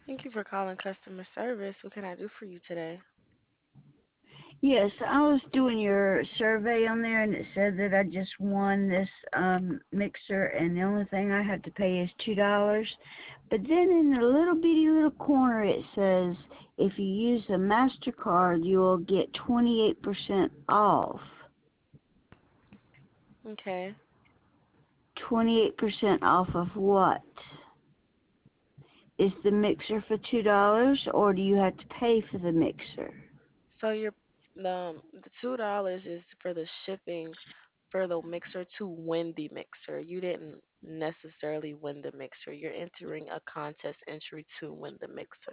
Thank you for calling customer service. What can I do for you today? Yes, I was doing your survey on there, and it said that I just won this mixer, and the only thing I have to pay is $2. But then in the little bitty little corner, it says if you use a Mastercard, you will get 28% off. Okay. 28% off of what? Is the mixer for $2, or do you have to pay for the mixer? So your the $2 is for the shipping for the mixer to win the mixer. You didn't necessarily win the mixer. You're entering a contest entry to win the mixer.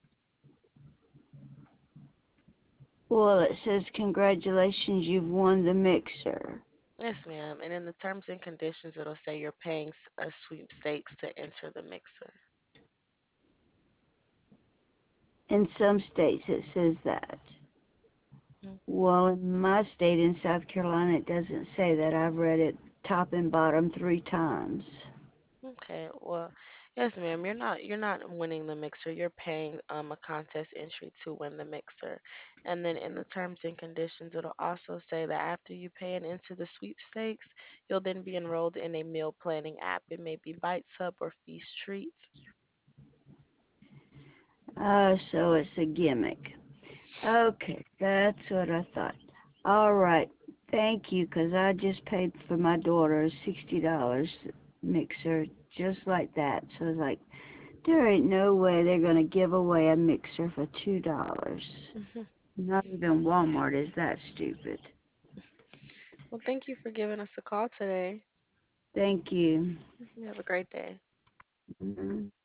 Well, it says congratulations, you've won the mixer. Yes, ma'am. And in the terms and conditions, it'll say you're paying a sweepstakes to enter the mixer. In some states, it says that. Well, in my state in South Carolina, it doesn't say that. I've read it top and bottom 3 times. Okay, well, yes, ma'am. You're not winning the mixer. You're paying a contest entry to win the mixer. And then in the terms and conditions, it'll also say that after you pay and enter the sweepstakes, you'll then be enrolled in a meal planning app. It may be Bites Hub or Feast Treats. So it's a gimmick. Okay, that's what I thought. All right, thank you, 'cause I just paid for my daughter a $60 mixer just like that. So it's like, there ain't no way they're going to give away a mixer for $2. Not even Walmart is that stupid. Well, thank you for giving us a call today. Thank you. You have a great day. Mhm.